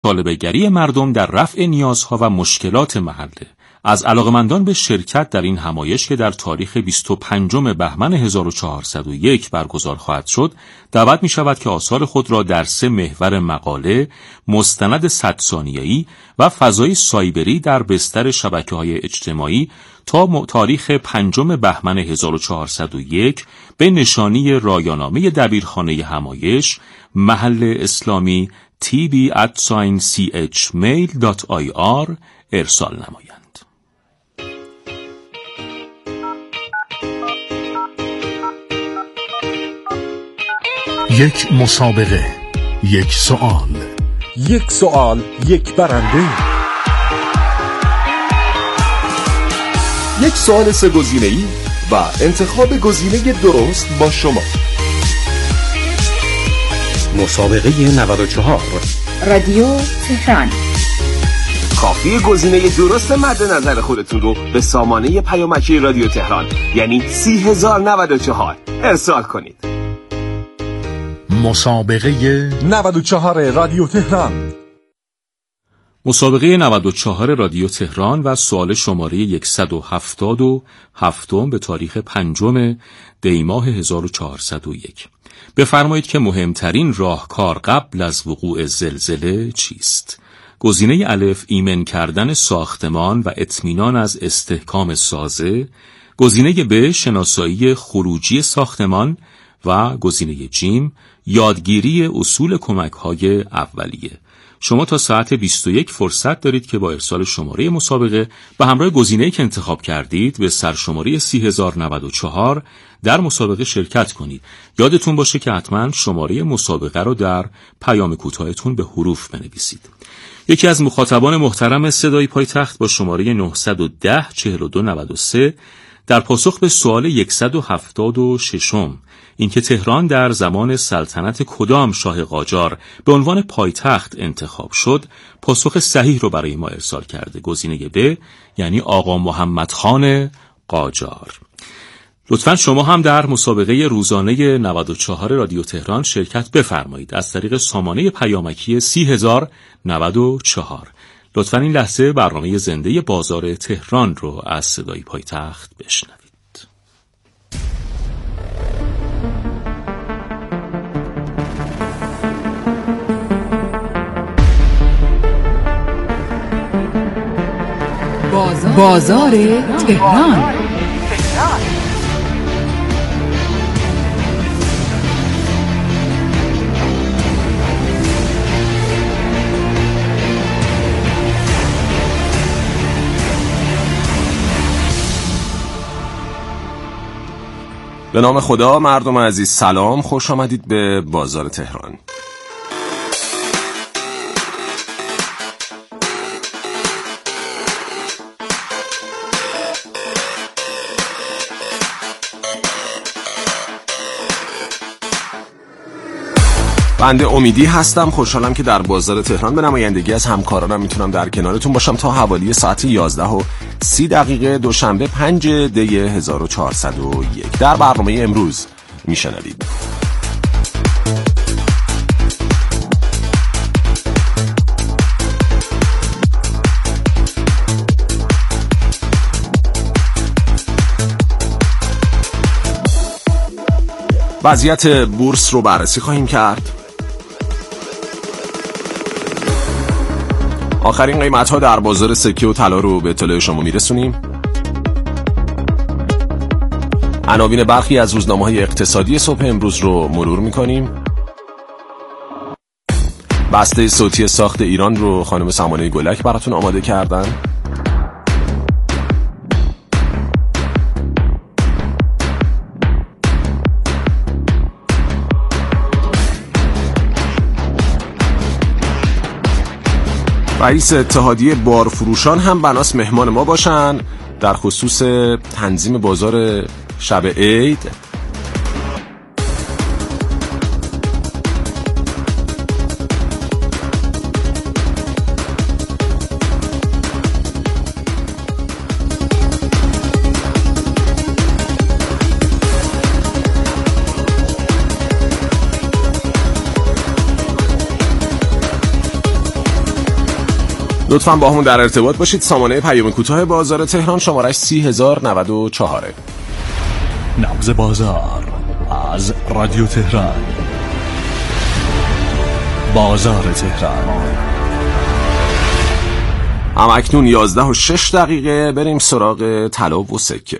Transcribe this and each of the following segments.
مطالبه‌گری مردم در رفع نیازها و مشکلات محله. از علاقمندان به شرکت در این همایش که در تاریخ 25 بهمن 1401 برگزار خواهد شد، دعوت می شود که آثار خود را در 3 محور مقاله، مستند 100 ثانیه‌ای و فضای سایبری در بستر شبکه‌های اجتماعی تا تاریخ 5 بهمن 1401 به نشانی رایانامه دبیرخانه همایش محل اسلامی tb@chmail.ir ارسال نمایند. یک مسابقه، یک سوال، یک سوال، یک برنده، یک سوال 3 گزینه‌ای و انتخاب گزینه درست با شما. مسابقه 94 رادیو تهران. کافی گزینه درست مد نظر خودتون رو به سامانه پیامکی رادیو تهران یعنی 30094 ارسال کنید. مسابقه 94 رادیو تهران. مسابقه 94 رادیو تهران و سوال شماره 177 به تاریخ 5 دی ماه 1401. بفرمایید که مهمترین راهکار قبل از وقوع زلزله چیست؟ گزینه الف ایمن کردن ساختمان و اطمینان از استحکام سازه، گزینه ب شناسایی خروجی ساختمان و گزینه جیم یادگیری اصول کمک‌های اولیه. شما تا ساعت 21 فرصت دارید که با ارسال شماره مسابقه به همراه گزینه‌ای که انتخاب کردید به سرشماره 30094 در مسابقه شرکت کنید. یادتون باشه که حتما شماره مسابقه رو در پیام کوتاهتون به حروف بنویسید. یکی از مخاطبان محترم صدای پایتخت با شماره 910 4293 در پاسخ به سوال 176 اینکه تهران در زمان سلطنت کدام شاه قاجار به عنوان پایتخت انتخاب شد، پاسخ صحیح رو برای ما ارسال کرده. گزینه ب یعنی آقا محمد خان قاجار. لطفاً شما هم در مسابقه روزانه 94 رادیو تهران شرکت بفرمایید از طریق سامانه پیامکی 30094. لطفاً این لحظه برنامه زنده بازار تهران رو از صدای پایتخت بشنوید. بازار تهران. به نام خدا. مردم عزیز سلام، خوش آمدید به بازار تهران. بنده امیدی هستم. خوشحالم که در بازار تهران به نمایندگی از همکارانم میتونم در کنارتون باشم تا حوالی ساعت 11:30 دوشنبه 5 دی 1401. در برنامه امروز میشنوید وضعیت بورس رو بررسی خواهیم کرد. آخرین قیمت‌ها در بازار سکه و طلا رو به اطلاع شما میرسونیم. عناوین برخی از روزنامه‌های اقتصادی صبح امروز رو مرور می‌کنیم. بسته صوتی ساخت ایران رو خانم سمانه گلک براتون آماده کردن. رئیس اتحادیه بارفروشان هم بناس مهمان ما باشن در خصوص تنظیم بازار شب عید. لطفاً با همون در ارتباط باشید. سامانه پیام کوتاه بازار تهران شمارش 30094. نبض بازار از رادیو تهران. بازار تهران. همکنون 11:06 بریم سراغ طلا و سکه.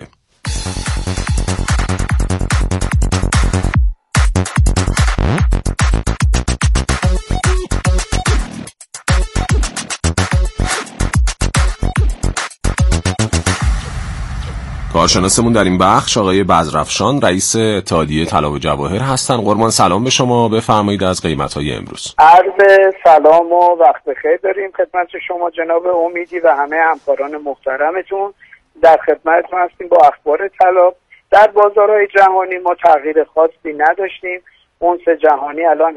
کارشناسمون در این بخش آقای بزرافشان رئیس اتحادیه طلا و جواهر هستن. قربان سلام به شما، بفرمایید از قیمت‌های امروز. عرض سلام و وقت بخیر داریم خدمت شما جناب امیدی و همه همکاران محترمتون. در خدمتتون هستیم با اخبار طلا. در بازارهای جهانی ما تغییر خاصی نداشتیم. اونس جهانی الان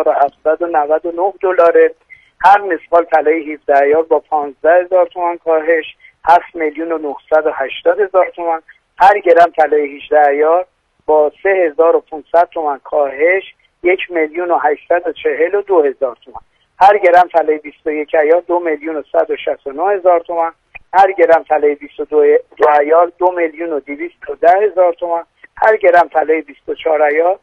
$1799. هر مسقال طلای 17 عیار با 15,000 تومان کاهش 7,980,000 تومان. هر گرم طلای 18 عیار با 3,500 تومان کاهش 1,842,000 تومان. هر گرم طلای 21 عیار 2,169,000 تومان. هر گرم طلای 22 عیار 2,210,000 تومان. هر گرم طلای 24 عیار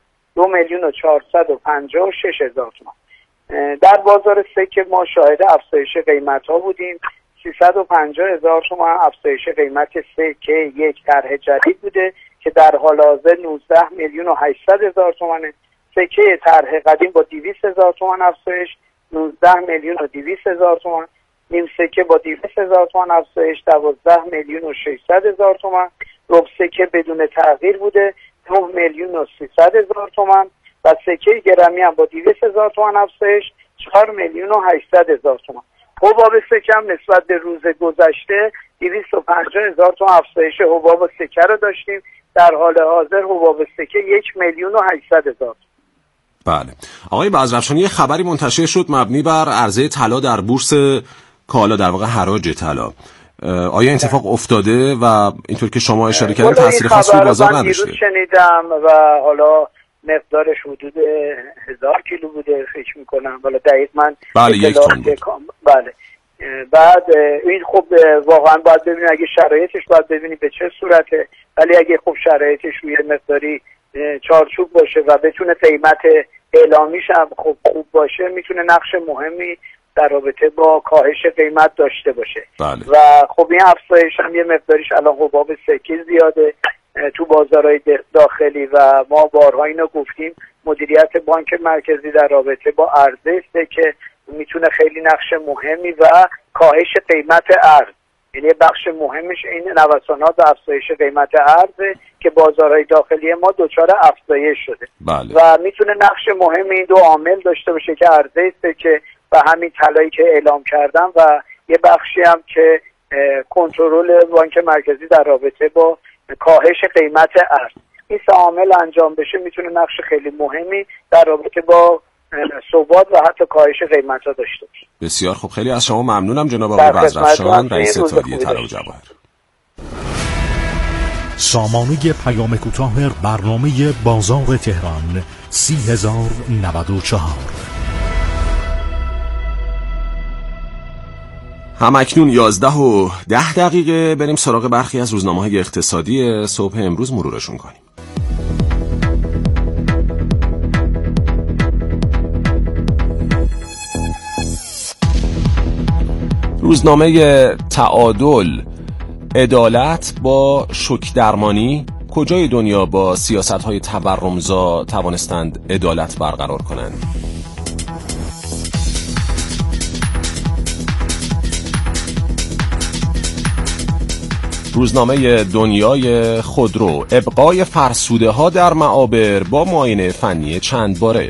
2,456,000 تومان. در بازار سکه ما شاهد افزایش قیمت ها بودیم. 350,000 تومان افزایش قیمت سکه یک طرح جدید بوده که در حال حاضر 19,800,000 تومانه. سکه طرح قدیم با 200,000 تومان افزایش 19,200,000 تومان. نیم سکه با 200,000 تومان افزایش 12,600,000 تومان. ربع سکه بدون تغییر بوده 9,300,000 تومان و سکه گرمی هم با 200,000 تومان افزایش 4,800,000 تومان. حباب سکه هم نسبت به روز گذشته 250,000 تومان افزایش حباب سکه رو داشتیم. در حال حاضر حباب سکه 1,800,000. بله آقای بزرافشان، یه خبری منتشر شد مبنی بر عرضه طلا در بورس کالا، در واقع حراج طلا. آیا این اتفاق افتاده و اینطور که شما اشاره کردید تاثیر خاصی روی بازار نداشته؟ من شنیدم و حالا مقدارش حدود 1000 کیلو بوده فکر میکنم، حالا دقیق من بله 1 تن بود. بله. بعد این خب واقعا باید ببینیم اگه شرایطش باید ببینیم به چه صورته، ولی اگه خب شرایطش روی مقداری چارچوب باشه و بتونه قیمت اعلامیش هم خب خوب باشه میتونه نقش مهمی در رابطه با کاهش قیمت داشته باشه. بله. و خب این افزایش هم یه مقداریش الان حباب سکه زیاده تو بازارهای داخلی و ما بارها اینو گفتیم مدیریت بانک مرکزی در رابطه با عرضه سکه میتونه خیلی نقش مهمی و کاهش قیمت ارز، یعنی بخش مهمش این نوسانات و افزایش قیمت ارز که بازارهای داخلی ما دچار افزایش شده. بله. و میتونه نقش مهم این دو عامل داشته باشه که عرضه سکه و همین طلایی که اعلام کردم و یه بخشی هم که کنترل بانک مرکزی در رابطه با کاهش قیمت ارز. این سه عامل انجام بشه میتونه نقش خیلی مهمی در رابطه با ثبات و حتی کاهش قیمت‌ها داشته باشه. بسیار خوب، خیلی از شما ممنونم جناب آقای بزرافشان، رئیس اتحادیه طلا و جواهر. سامانه پیام کوتاه برنامه بازار تهران 30094. همکنون 11:10 بریم سراغ برخی از روزنامه‌های اقتصادی صبح امروز مرورشون کنیم. روزنامه تعادل: عدالت با شوک درمانی، کجای دنیا با سیاست‌های تورمزا توانستند عدالت برقرار کنند؟ روزنامه دنیای خودرو: ابقای فرسوده ها در معابر با معاینه فنی چند باره.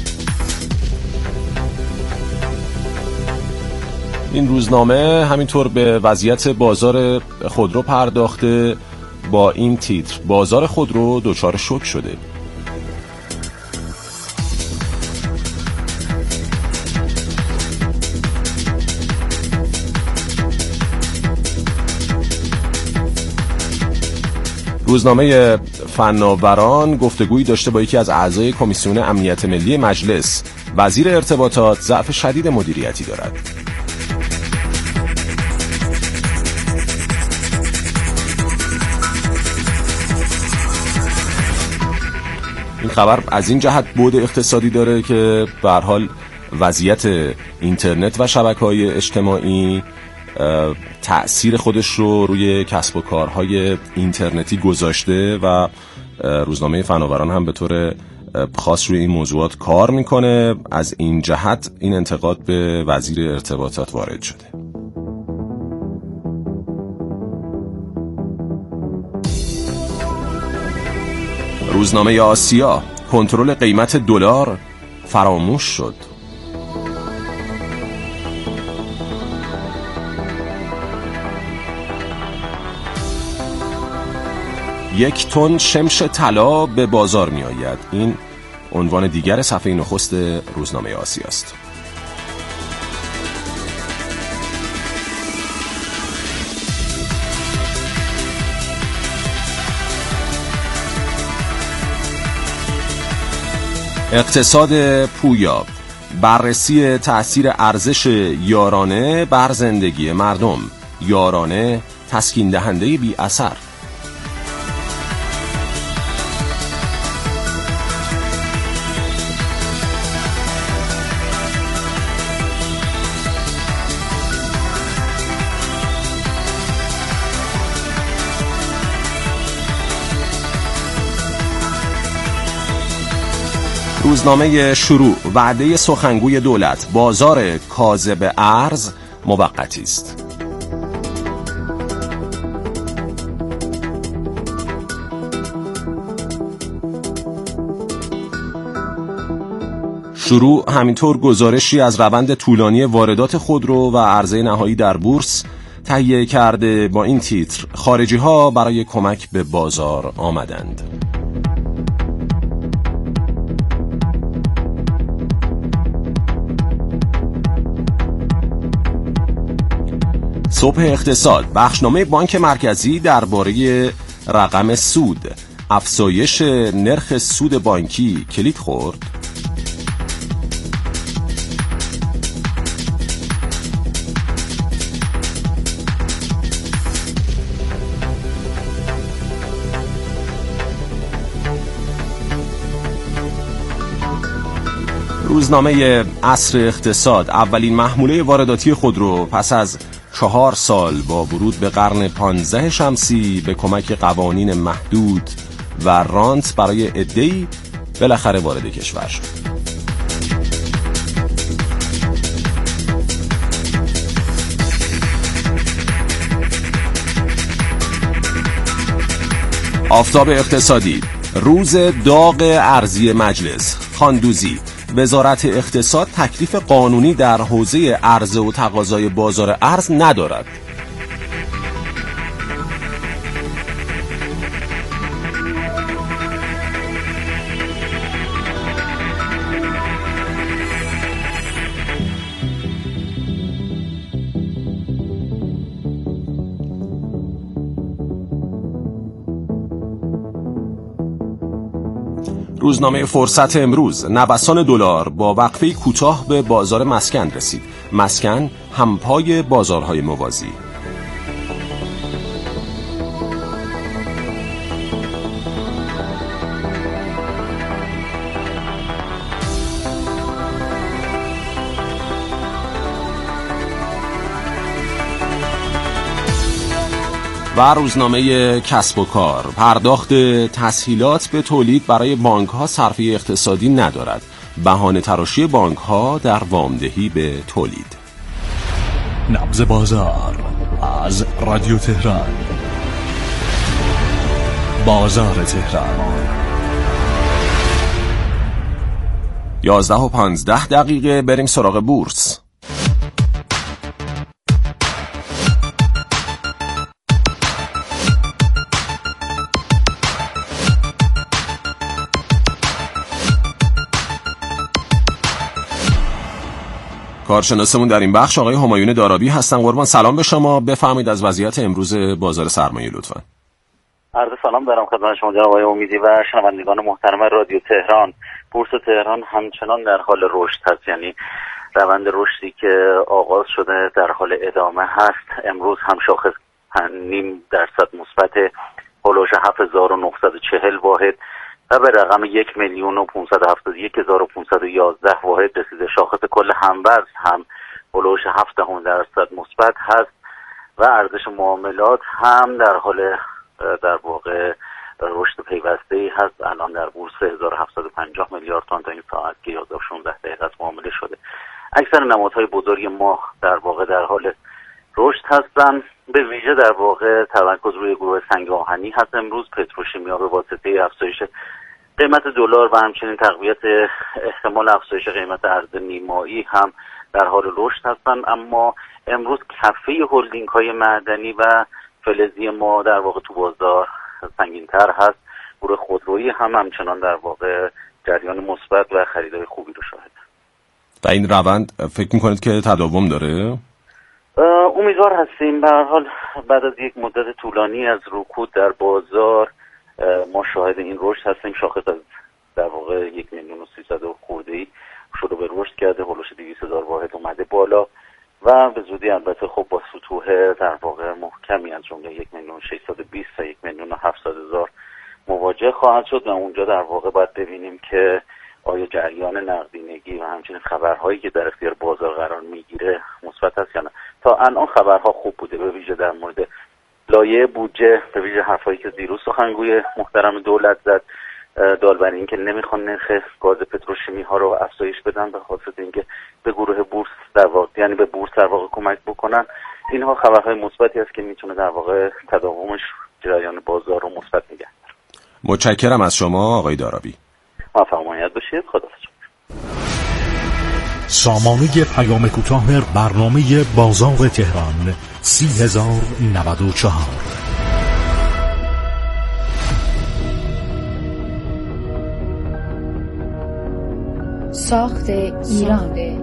این روزنامه همینطور به وضعیت بازار خودرو پرداخته با این تیتر: بازار خودرو دچار شوک شده. روزنامه فناوران: گفتگویی داشته با یکی از اعضای کمیسیون امنیت ملی مجلس، وزیر ارتباطات ضعف شدید مدیریتی دارد. این خبر از این جهت بعد اقتصادی داره که به هر حال وضعیت اینترنت و شبکه‌های اجتماعی تأثیر خودش رو روی کسب و کارهای اینترنتی گذاشته و روزنامه فناوران هم به طور خاص روی این موضوعات کار میکنه. از این جهت این انتقاد به وزیر ارتباطات وارد شده. روزنامه آسیا: کنترل قیمت دلار فراموش شد. یک تن شمش طلا به بازار می آید. این عنوان دیگر صفحه نخست روزنامه آسیا است. اقتصاد پویا: بررسی تأثیر ارزش یارانه بر زندگی مردم. یارانه تسکین دهنده بی اثر. روزنامه شروع: وعده سخنگوی دولت، بازار کاذب ارز موقتی است. شروع همینطور گزارشی از روند طولانی واردات خودرو و عرضه نهایی در بورس تهیه کرده با این تیتر: خارجی ها برای کمک به بازار آمدند. صبح اقتصاد: بخشنامه بانک مرکزی درباره رقم سود، افزایش نرخ سود بانکی کلید خورد. روزنامه عصر اقتصاد: اولین محموله وارداتی خودرو پس از 4 سال با ورود به قرن 15 شمسی به کمک قوانین محدود و رانت برای عده‌ای بالاخره وارد کشور شد. آفتاب اقتصادی: روز داغ ارزی مجلس. خاندوزی: وزارت اقتصاد تکلیف قانونی در حوزه عرضه و تقاضای بازار ارز ندارد. روزنامه فرصت امروز: نوسان دلار با وقفه کوتاه به بازار مسکن رسید. مسکن همپای بازارهای موازی. و روزنامه کسب و کار: پرداخت تسهیلات به تولید برای بانک‌ها صرفه اقتصادی ندارد. بهانه تراشی بانک‌ها در وامدهی به تولید. نبض بازار از رادیو تهران. بازار تهران. 11:15 بریم سراغ بورس. کارشناسمون در این بخش آقای همایون دارابی هستن. قربان سلام به شما. بفرمایید از وضعیت امروز بازار سرمایه لطفاً. عرض سلام دارم خدمت شما جناب آقای امیدی و شنوندگان محترم رادیو تهران. بورس تهران همچنان در حال رشد هست، یعنی روند رشدی که آغاز شده در حال ادامه هست. امروز هم شاخص 0.5% مثبت، هولوش 7940 واحد و به رقم 1,571,511 واحد رسیده. شاخص کل هموزن هم هلوش 0.7% مثبت هست و ارزش معاملات هم در حال در واقع رشد پیوسته‌ای هست. الان در بورس 1750 میلیارد تومان تا این ساعت که 11:16 دقیقه معامله شده. اکثر نمادهای بزرگ ما در واقع در حال رشد هستن. به ویژه در واقع تمرکز روی گروه سنگ آهنی هست. امروز پتروشیمیا به واسطه افزایش قیمت دلار و همچنین تقویت احتمال افزایش قیمت ارز نیمایی هم در حال رشد هستن. اما امروز کفه هلدینگ های معدنی و فلزی ما در واقع تو بازار سنگین‌تر هست. گروه خودرویی هم همچنان در واقع جریان مثبت و خریدای خوبی رو شاهد. و این روند فکر میکنید که تداوم داره؟ امیدوار هستیم. به هر حال بعد از یک مدت طولانی از رکود در بازار ما شاهد این رشد هستیم. شاخص از در واقع 1,300,000 خرده‌ای شروع به رشد کرده، هولوش 200,000 واحد اومده بالا و به زودی البته خب با سطوح در واقع محکمی از جمله 1,620,000 تا 1,700,000 مواجه خواهد شد و اونجا در واقع باید ببینیم که آیا جریان نقدینگی و همچنین خبرهایی که در اختیار بازار قرار میگیره مثبت است یا نه. تا الان خبرها خوب بوده، به ویژه در مورد لایحه بودجه، به ویژه حرفایی که دیروز سخنگوی محترم دولت زد دال بر اینکه نمیخوان نرخ گاز پتروشیمی ها رو افزایش بدن به خاطر اینکه به گروه بورس در واقع یعنی به بورس در واقع کمک بکنن. اینها خبرهای مثبتی است که میتونه در واقع تداومش جریان بازار رو مثبت نگه داره. متشکرم از شما آقای دارابی. موفق باشید. خداحافظ. سامانه پیام کوتاه برنامه بازار تهران 30,094. ساخت ایران.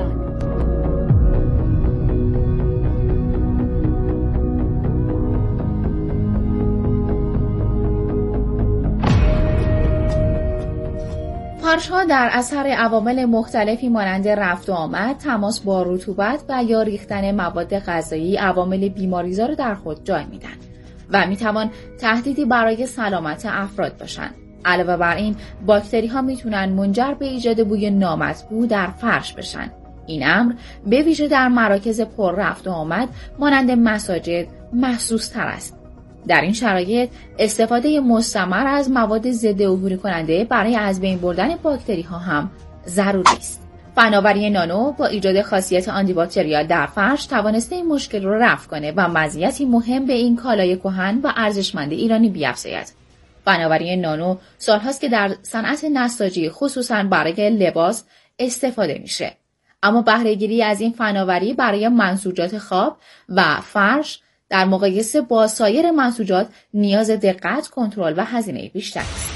فرش‌ها در اثر عوامل مختلفی مانند رفت و آمد، تماس با رطوبت و یا ریختن مواد غذایی عوامل بیماریزا را در خود جای میدن و میتوان تهدیدی برای سلامت افراد باشن. علاوه بر این، باکتری ها میتونن منجر به ایجاد بوی نامطبوع در فرش بشن. این امر به ویژه در مراکز پر رفت و آمد مانند مساجد محسوس تر است. در این شرایط استفاده مستمر از مواد ضد عفونی کننده برای از بین بردن باکتری ها هم ضروری است. فناوری نانو با ایجاد خاصیت آنتی باکتریال در فرش توانسته این مشکل را رفع کنه و مزیتی مهم به این کالای کهن و ارزشمند ایرانی بیفزاید. فناوری نانو سالهاست که در صنعت نساجی خصوصاً برای لباس استفاده میشه. اما بهره‌گیری از این فناوری برای منسوجات خواب و فرش در مقایسه با سایر منسوجات نیاز دقت، کنترل و هزینه بیشتر است.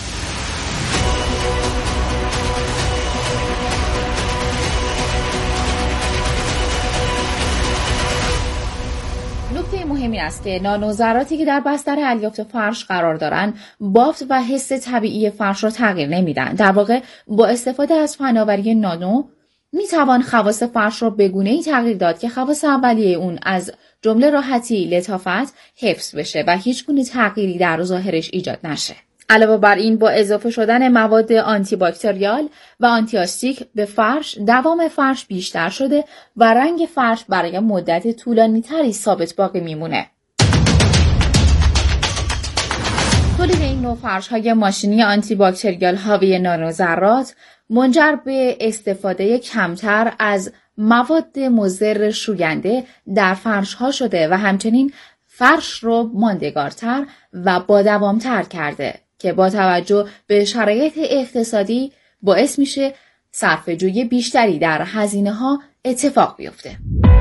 نکته مهم این است که نانوذراتی که در بستر الیاف فرش قرار دارند بافت و حس طبیعی فرش را تغییر نمیدن. در واقع با استفاده از فناوری نانو میتوان خواص فرش را به گونه‌ای تغییر داد که خواص اولیه اون از جمله راحتی، لطافت حفظ بشه و هیچ گونه تغییری در ظاهرش ایجاد نشه. علاوه بر این، با اضافه شدن مواد آنتی باکتریال و آنتی آستیک به فرش، دوام فرش بیشتر شده و رنگ فرش برای مدت طولانی تری ثابت باقی میمونه. تولید این نوع فرش‌های ماشینی آنتی باکتریال حاوی نانوذرات منجر به استفاده کمتر از مواد مضر شوینده در فرش‌ها شده و همچنین فرش رو ماندگارتر و با دوامتر کرده که با توجه به شرایط اقتصادی باعث میشه صرفه‌جویی بیشتری در هزینه‌ها اتفاق بیفته.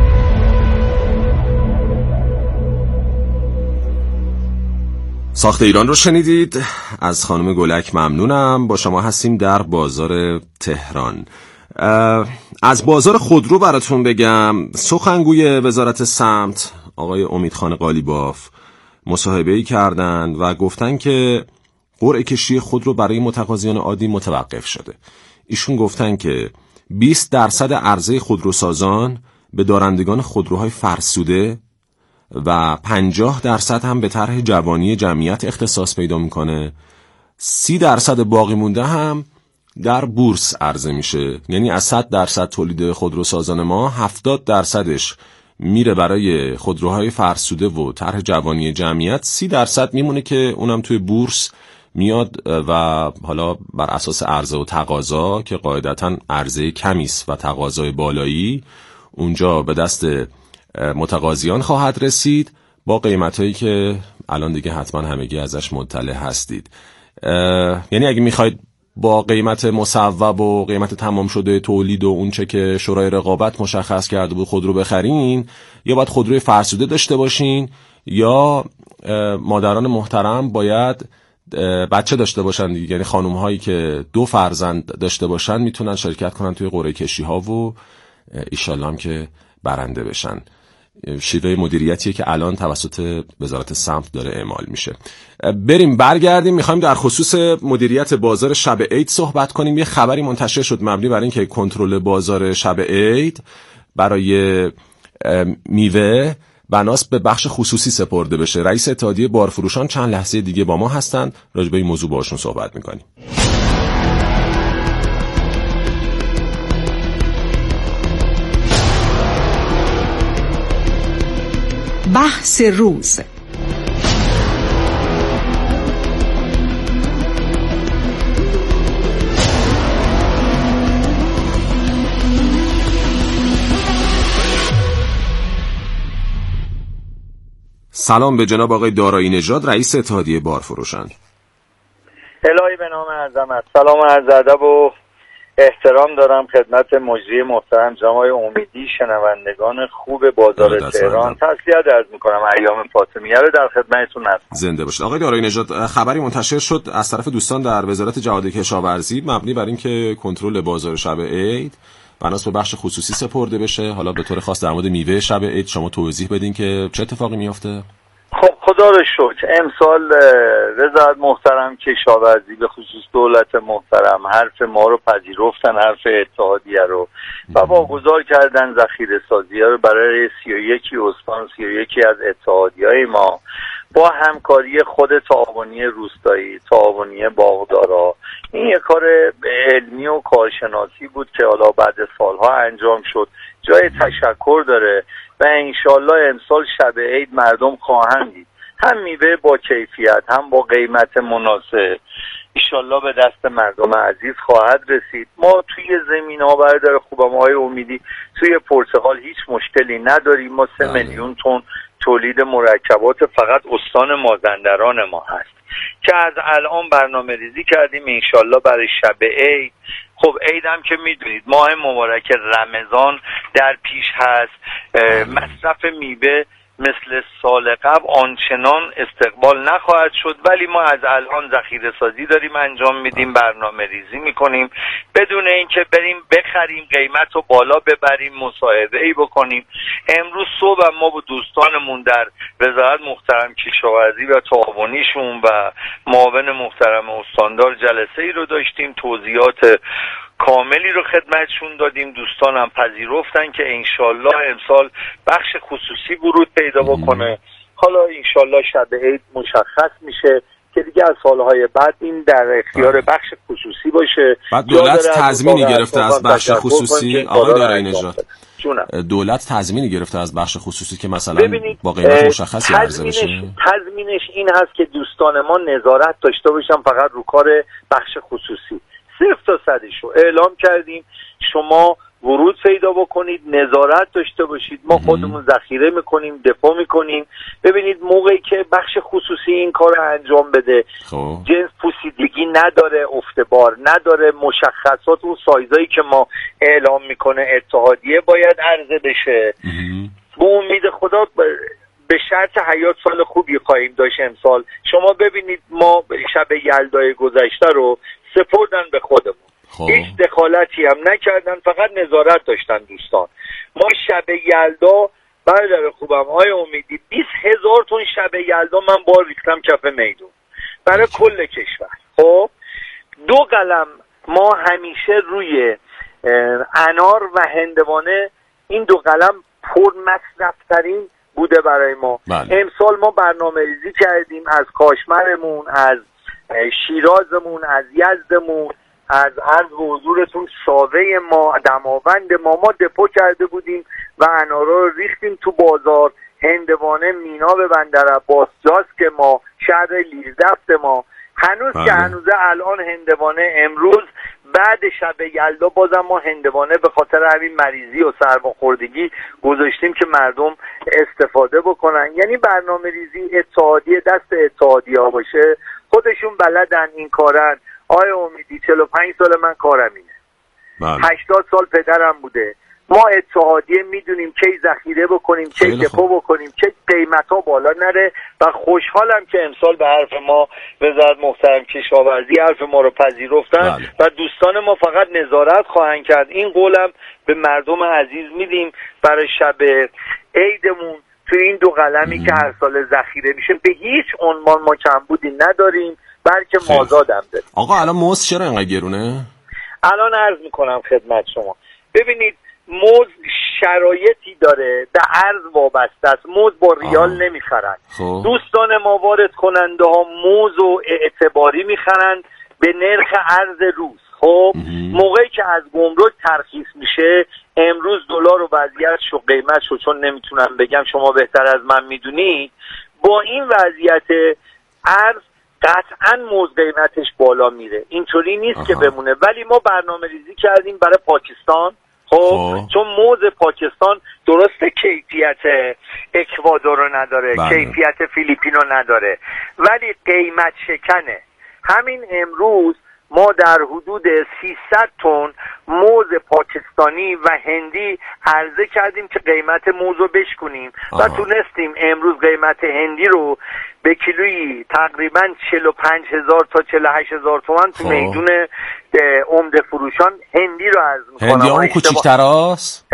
ساخت ایران رو شنیدید. از خانم گلک ممنونم. با شما هستیم در بازار تهران. از بازار خودرو براتون بگم. سخنگوی وزارت سمت آقای امیدخان قالیباف مصاحبه‌ای کردند و گفتن که قرعه کشی خودرو برای متقاضیان عادی متوقف شده. ایشون گفتن که 20% عرضه خودروسازان به دارندگان خودروهای فرسوده و 50% هم به طرح جوانی جمعیت اختصاص پیدا میکنه 30% باقی مونده هم در بورس عرضه میشه. یعنی از 100% تولید خودروسازان ما 70%ش میره برای خودروهای فرسوده و طرح جوانی جمعیت، 30% میمونه که اونم توی بورس میاد و حالا بر اساس عرضه و تقاضا که قاعدتاً عرضه کمی است و تقاضای بالایی اونجا به دست متقاضیان خواهد رسید با قیمتایی که الان دیگه حتما همگی ازش مطلع هستید. یعنی اگه میخواید با قیمت مصوب و قیمت تمام شده تولید و اون چه که شورای رقابت مشخص کرده بود خودرو بخرین، یا باید خودروی فرسوده داشته باشین یا مادران محترم باید بچه داشته باشن. یعنی خانم هایی که 2 فرزند داشته باشن میتونن شرکت کنن توی قرعه کشی ها و ایشالله هم که برنده بشن. شیوه مدیریتیه که الان توسط وزارت سمت داره اعمال میشه. بریم برگردیم. میخوایم در خصوص مدیریت بازار شب عید صحبت کنیم. یه خبری منتشر شد مبنی بر اینکه کنترل بازار شب عید برای میوه بناس به بخش خصوصی سپرده بشه. رئیس اتحادیه بارفروشان چند لحظه دیگه با ما هستن، راجع به این موضوع باشون صحبت میکنیم. بحث روز. سلام به جناب آقای دارایی نژاد، رئیس اتحادیه بارفروشان. الهی به نام عظمت. سلام و عرض ادب و احترام دارم خدمت مجری محترم جناب امیدی، شنوندگان خوب بازار تهران. تسلیت عرض میکنم، ایام فاطمیه رو در خدمتتون هستم. زنده باشید. آقای دارایی نژاد، خبری منتشر شد از طرف دوستان در وزارت جهاد کشاورزی مبنی بر اینکه کنترل بازار شب عید بناس به بخش خصوصی سپرده بشه. حالا به طور خاص در مورد میوه شب عید شما توضیح بدین که چه اتفاقی میفته؟ خب خدا رو شکر امسال وزارت محترم کشاورزی به خصوص دولت محترم حرف ما رو پذیرفتن، حرف اتحادیه رو، و واگذار کردن ذخیره سازی رو برای 31 استان 31 از اتحادیه‌های ما با همکاری خود تعاونی روستایی، تعاونی باغدارا. این یک کار علمی و کارشناسی بود که حالا بعد سالها انجام شد، جای تشکر داره و انشالله امسال شب عید مردم خواهند دید هم میوه با کیفیت هم با قیمت مناسب انشالله به دست مردم عزیز خواهد رسید. ما توی زمین‌ها برادر خوبم آقای امیدی توی پرتقال هیچ مشکلی نداریم. ما 3 میلیون تن تولید مرکبات فقط استان مازندران ما هست که از الان برنامه ریزی کردیم انشالله برای شب عید. خب عید هم که میدونید ماه مبارک رمضان در پیش هست. مصرف میوه مثل سال قبل آنچنان استقبال نخواهد شد، ولی ما از الان ذخیره سازی داریم انجام میدیم، برنامه ریزی میکنیم بدون اینکه بریم بخریم قیمت رو بالا ببریم، مصاحبه ای بکنیم. امروز صبح ما با دوستانمون در وزارت محترم کشاورزی و تعاونیشون و معاون محترم استاندار جلسه ای رو داشتیم، توضیحات کاملی رو خدمتشون دادیم. دوستانم پذیرفتن که انشالله امسال بخش خصوصی ورود پیدا بکنه. حالا انشالله شب عید مشخص میشه که دیگه از سالهای بعد این در اختیار بخش خصوصی باشه. بعد دولت تضمینی گرفته از بخش خصوصی آقای دارایی نژاد، دولت تضمینی گرفته از بخش خصوصی که مثلا با قیمت مشخصی عرضه بشه؟ تضمینش این هست که دوستان ما نظارت داشته باشن فقط رو کار بخش خصوصی. 0 تا 100 رو اعلام کردیم، شما ورود پیدا بکنید، نظارت داشته باشید، ما خودمون ذخیره میکنیم، دفاع میکنیم. ببینید موقعی که بخش خصوصی این کار رو انجام بده جنس پوسیدگی نداره، افتبار نداره، مشخصات و سایزایی که ما اعلام میکنه اتحادیه باید عرضه بشه. به امید خدا به شرط حیات سال خوبی خواهیم داشت امسال. شما ببینید ما شب یلدای گذشته رو سپردن به خودمون، هیچ دخالتی هم نکردن، فقط نظارت داشتن دوستان. ما شب یلدا برادر خوبم آقای امیدی 20,000 تن شب یلدا من بار ریختم کف میدون برای کل کشور. خب 2 قلم ما همیشه روی انار و هندوانه، این 2 قلم پر مصرف ترین بوده برای ما. امسال ما برنامه ریزی کردیم از کاشمرمون، از شیرازمون، از یزدمون، از عرض به حضورتون ساوه ما، دماوند ما دپو کرده بودیم و انارا رو ریختیم تو بازار. هندوانه مینا به بندرعباس، جاسک ما، شهر لیردفت ما، هنوز که هنوزه الان هندوانه امروز بعد شب یلدا بازم ما هندوانه به خاطر همین مریضی و سرماخوردگی گذاشتیم که مردم استفاده بکنن. یعنی برنامه ریزی اتحادیه دست اتحادیه ها باشه، خودشون بلدن این کارن. آقای امیدی 45 سال من کارم اینه، 80 سال پدرم بوده. ما اتحادیه میدونیم کی ذخیره بکنیم، کی دپو بکنیم، کی قیمت ها بالا نره و خوشحالم که امسال به حرف ما وزارت محترم کشاورزی حرف ما رو پذیرفتن و دوستان ما فقط نظارت خواهند کرد. این قولم به مردم عزیز میدیم برای شب عیدمون تو این 2 قلمی که هر سال ذخیره میشه به هیچ عنوان ما کمبودی نداریم، بلکه مازادم داریم. آقا الان موز چرا اینقدر گرونه؟ الان عرض میکنم خدمت شما. ببینید موز شرایطی داره، به ارز وابسته است. موز با ریال نمیخرن. دوستان ما وارد کننده ها موز و اعتباری میخرن به نرخ ارز روز. خب موقعی که از گمرک ترخیص میشه، امروز دلار و وضعیتش و قیمتش رو چون نمیتونم بگم شما بهتر از من میدونید، با این وضعیت ارز قطعا موز قیمتش بالا میره. اینطوری نیست که بمونه. ولی ما برنامه ریزی کردیم برای پاکستان. خب چون موز پاکستان درسته کیفیت اکوادور رو نداره، کیفیت فیلیپین رو نداره، ولی قیمت شکنه. همین امروز ما در حدود 300 تن موز پاکستانی و هندی عرضه کردیم که قیمت موز رو بشکنیم و تونستیم امروز قیمت هندی رو به کیلویی تقریبا 45,000 تا 48,000 تومان تو میدون عمده فروشان هندی رو عرض میکنم. هندی اون کوچیک‌تراست؟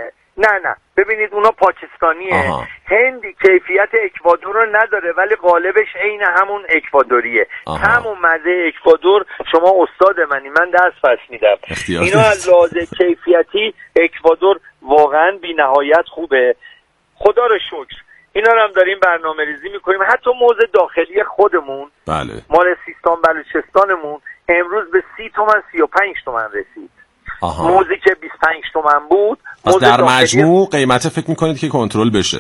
نه ببینید اونا پاکستانیه. هندی کیفیت اکوادور رو نداره ولی قالبش عین همون اکوادوریه. همون مزه اکوادور. شما استاد منی، من درس پس میدم. اینا از لحاظ کیفیتی اکوادور واقعا بی نهایت خوبه. خدا رو شکر اینا رو هم داریم برنامه ریزی میکنیم. حتی موز داخلی خودمون مال سیستان بلوچستانمون امروز به 30 تومن 35 تومن رسید. موزی که 25 تومن بود. در مجموع قیمت فکر میکنید که کنترل بشه؟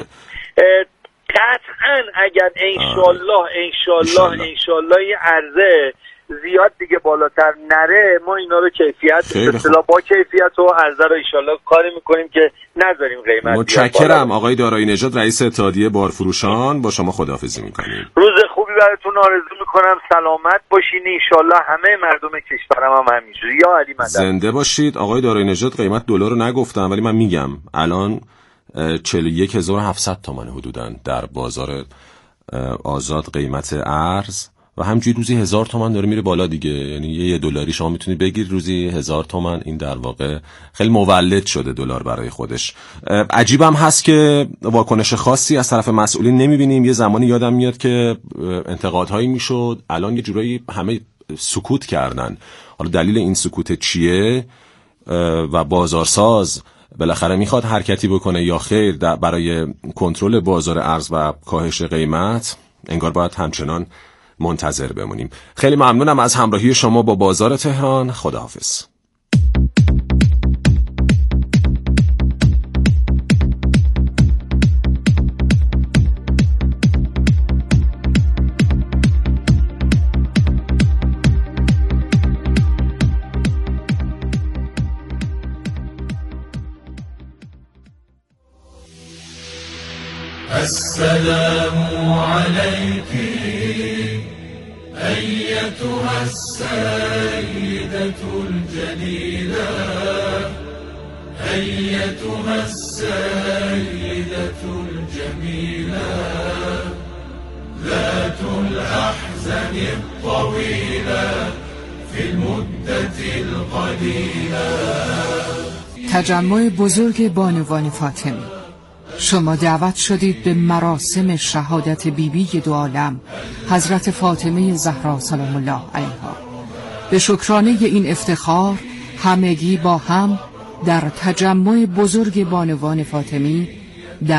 قطعا اگر انشالله این عرضه زیاد دیگه بالاتر نره، ما اینا رو کیفیت اصطلاح با کیفیت و عرضه رو انشالله کاری میکنیم که نذاریم قیمت. متشکرم آقای دارایی نژاد، رئیس اتحادیه بارفروشان. با شما خداحافظی میکنیم. روز خوبی براتون آرزو میکنم. سلامت باشین انشالله. همه مردم کشورم هم همینجوری. یا علی مدد. زنده باشید. آقای دارایی نژاد قیمت دلار رو نگفتم ولی من میگم الان 41,700 تومان حدوداً در بازار آزاد قیمت ارز و همجوری روزی 1000 تومان داره میره بالا دیگه. یعنی یه دلاری شما میتونید بگیر روزی 1000 تومان. این در واقع خیلی مولد شده دلار برای خودش. عجیبم هست که واکنش خاصی از طرف مسئولین نمیبینیم. یه زمانی یادم میاد که انتقادهایی میشد، الان یه جورایی همه سکوت کردن. حالا دلیل این سکوت چیه و بازارساز بالاخره میخواد حرکتی بکنه یا خیر برای کنترل بازار ارز و کاهش قیمت؟ انگار باید همچنان منتظر بمونیم. خیلی ممنونم از همراهی شما با بازار تهران. خداحافظ. السلام عليك أيتها السيدة الجليلة أيتها السيدة الجميلة ذات الأحزان الطويلة في المدة القليلة. تجمع بزرگ بانوان فاطمی. شما دعوت شدید به مراسم شهادت بیبی دو عالم حضرت فاطمه زهرا سلام الله علیها. به شکرانه این افتخار همگی با هم در تجمع بزرگ بانوان فاطمی